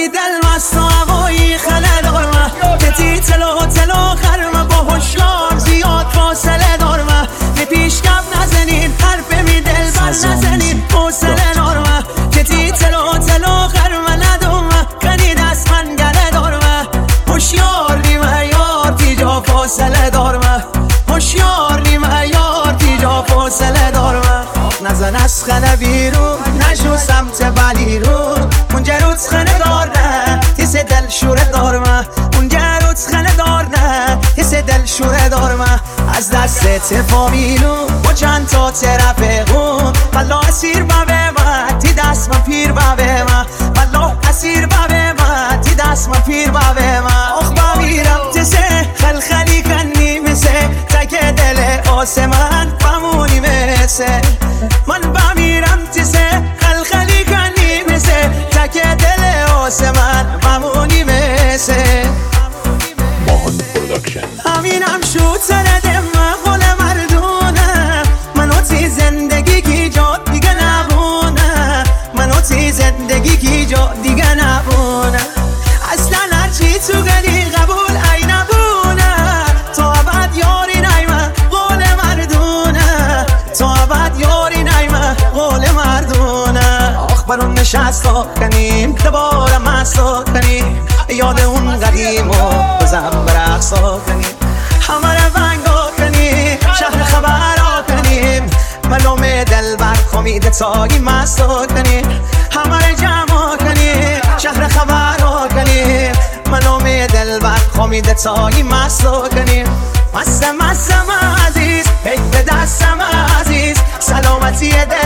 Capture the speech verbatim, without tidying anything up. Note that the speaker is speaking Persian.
کنی دل مست و هوایی خله دارم کتی تلو تلو خرمه با هشیار زیاد فاصله دارم می پیش کف نزنین حرف می دل بر نزنین حوصله دارم کتی تلو تلو خرمه ندارم کنی دست من گله دارم هشیار نیمه یار تیجا فاصله دارم هشیار نیمه یار تیجا فاصله دارم نزن از خنه بیرون نشو سمت بلی رو اونجا روت خنه دار نه حس دل شوره دارم اونجا روت خنه دار نه حس دل شوره دارم از دست تفامیلو با چند تا ترفقون والله اسیر بابه من تی دست من پیر بابه من والله اسیر بابه من تی دست من پیر بابه من آخ بمیرم تسه خلخلی کنی مثه تک دل آسمان بمونی مثه من بمیرم تسه خلخلی کنی مثه تک دل آسمان بمونی مثه ماهان پروداکشن همینم شد سرده مقال مردونه منو تی زندگی کی جا دیگه نبونه منو تی زندگی کی جا دیگه نبونه اصلا هرچی تو گلی قبول ای نبونه تا ابد یاری نیمه قول مردونه تا ابد یاری نیمه قول مردونه آخ برون نشستا کنیم دوباره مستا کنیم یاد اون قدیم و بزن برقصا کنیم همه رو بنگا کنیم شهر خبرها کنیم ملوم دل بر خمیده تایی مستا کنیم همه رو جمع کنیم شهر خبرها کنیم ملوم دل بر خمیده تایی مستا کنیم مستم مستم عزیز پیک به دستم عزیز سلامتی دل